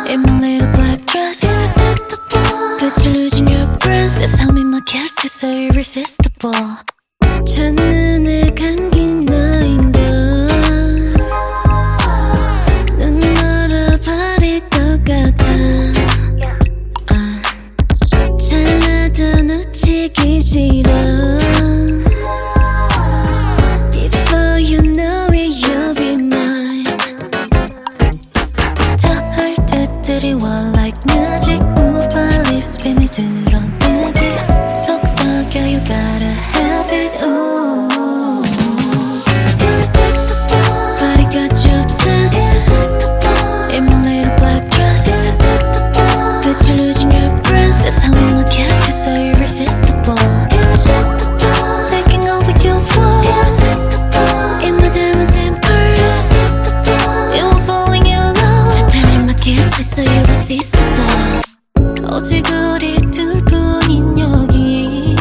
In my little black dress, irresistible. But you're losing your breath. The time in my kiss is so irresistible. 첫눈에 감긴 너인가 눈 멀어버릴 것 같아 잘라도 놓치기 싫어 Before you know it you'll be mine 닿을 듯 드리워 like magic Move my lips 비밀스러운 느낌 속삭여 you gotta have it ooh Irresistible Body got you obsessed Irresistible In my little black dress Irresistible But you're losing your breath The time in my kiss is so irresistible Irresistible Taking over your world Irresistible In my diamonds and pearls Irresistible You're falling in love The time in my kiss is so irresistible 오직 우리 둘뿐인 여기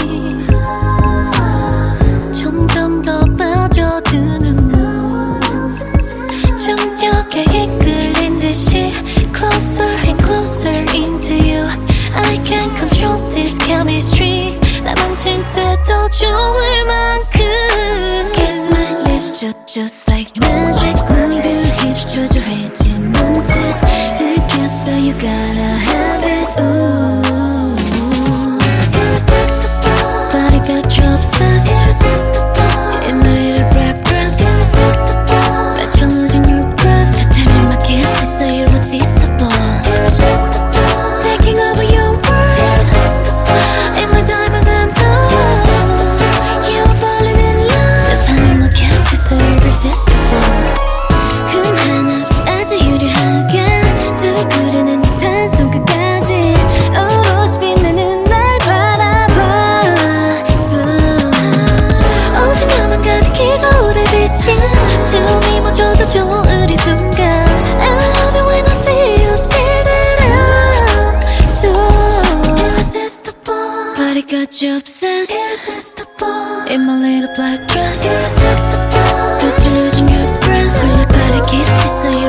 점점 더 빠져드는 너 중력에 이끌린 듯이 Closer and closer into you I can't control this chemistry 나 멈춘 때도 좋을 만큼 Kiss my lips just like magic Move your hips 초조해진 몸짓 들켰어 you gotta have it ooh Irresistible Body got you obsessed Irresistible In my little black dress Irresistible But you're losing your breath The time in my kiss is so irresistible Irresistible Taking over your world Irresistible In my diamonds and pearls Irresistible You're falling in love The time in my kiss is so irresistible 흠 하나 없이 아주 유려하게 두근거리는 듯한 손끝까지 오롯이 빛나는 날 바라봐 Slow 오직 너만 가득히고 오래 비친 숨이 멎어도 좋은 이 순간 I love it when I see you sit it up So Irresistible Body got you obsessed Irresistible In my little black dress Irresistible But you're losing your breath 홀려 빠르게 kisses so